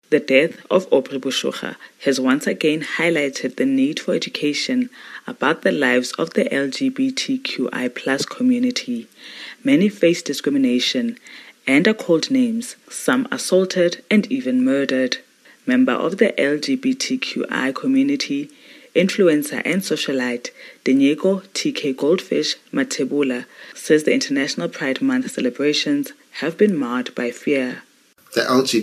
The death of Aubrey Bushosha has once again highlighted the need for education about the lives of the LGBTQI+ community. Many face discrimination and are called names, some assaulted and even murdered. Member of the LGBTQI community, influencer and socialite Denyeko TK Goldfish Matebula says the International Pride Month celebrations have been marred by fear. The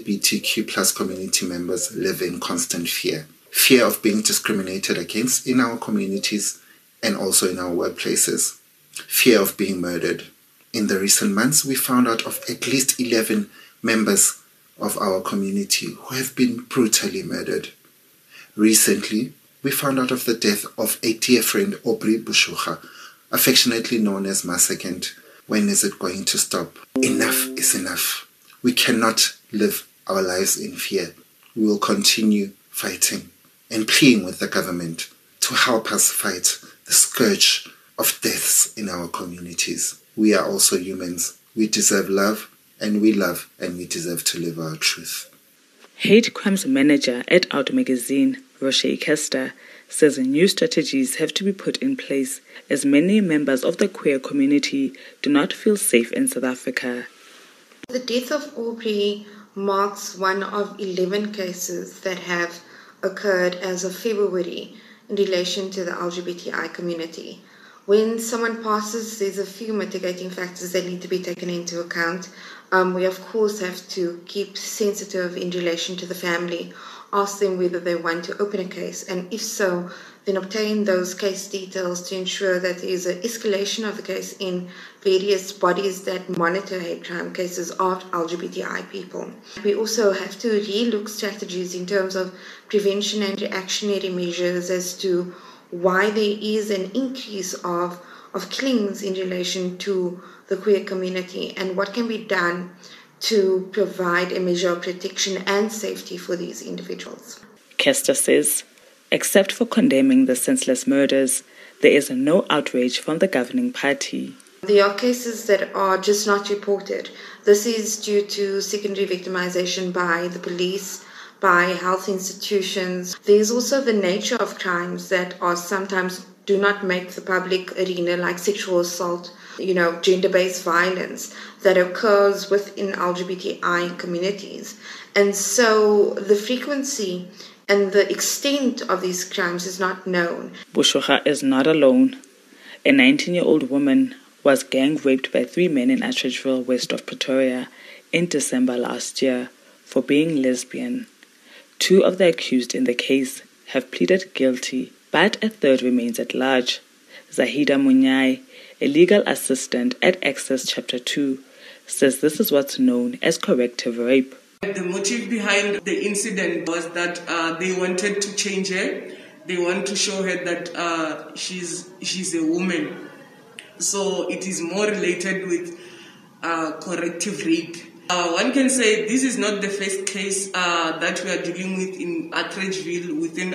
LGBTQ+ community members live in constant fear. Fear of being discriminated against in our communities and also in our workplaces. Fear of being murdered. In the recent months, we found out of at least 11 members of our community who have been brutally murdered. Recently, we found out of the death of a dear friend, Aubrey Bushosha, affectionately known as Masakent. When is it going to stop? Enough is enough. We cannot live our lives in fear. We will continue fighting and pleading with the government to help us fight the scourge of deaths in our communities. We are also humans. We deserve love, and we love, and we deserve to live our truth. Hate crimes manager at Out Magazine, Roche Kester, says new strategies have to be put in place as many members of the queer community do not feel safe in South Africa. The death of Aubrey marks one of 11 cases that have occurred as of February in relation to the LGBTI community. When someone passes, there's a few mitigating factors that need to be taken into account. We of course have to keep sensitive in relation to the family, ask them whether they want to open a case, and if so, then obtain those case details to ensure that there is an escalation of the case in various bodies that monitor hate crime cases of LGBTI people. We also have to relook strategies in terms of prevention and reactionary measures as to why there is an increase of killings in relation to the queer community and what can be done to provide a measure of protection and safety for these individuals. Kester says, except for condemning the senseless murders, there is no outrage from the governing party. There are cases that are just not reported. This is due to secondary victimization by the police, by health institutions. There's also the nature of crimes that are sometimes do not make the public arena, like sexual assault, gender-based violence that occurs within LGBTI communities. And so the frequency and the extent of these crimes is not known. Bushosha is not alone. A 19-year-old woman was gang raped by 3 men in Atteridgeville, west of Pretoria, in December last year for being lesbian. 2 of the accused in the case have pleaded guilty, but a third remains at large. Zahida Munyai, a legal assistant at Access Chapter 2, says this is what's known as corrective rape. The motive behind the incident was that they wanted to change her. They want to show her that she's a woman. So it is more related with corrective rape. One can say this is not the first case that we are dealing with in Atteridgeville within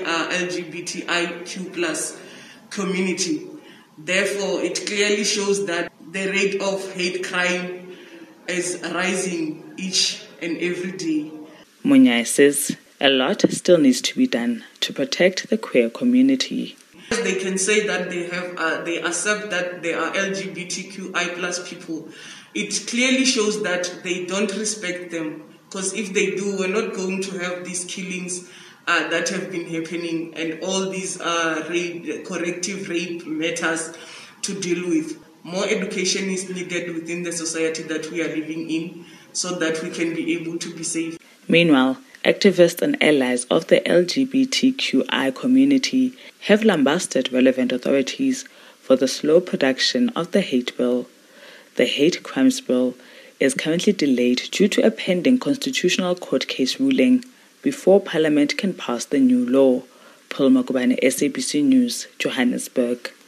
LGBTIQ+ community. Therefore, it clearly shows that the rate of hate crime is rising each and every day. Munyai says a lot still needs to be done to protect the queer community. They can say that they accept that they are LGBTQI+ people. It clearly shows that they don't respect them, because if they do, we're not going to have these killings that have been happening and all these corrective rape matters to deal with. More education is needed within the society that we are living in so that we can be able to be safe. Meanwhile, activists and allies of the LGBTQI community have lambasted relevant authorities for the slow production of the hate bill. The hate crimes bill is currently delayed due to a pending constitutional court case ruling before Parliament can pass the new law. Paul Makubane, SABC News, Johannesburg.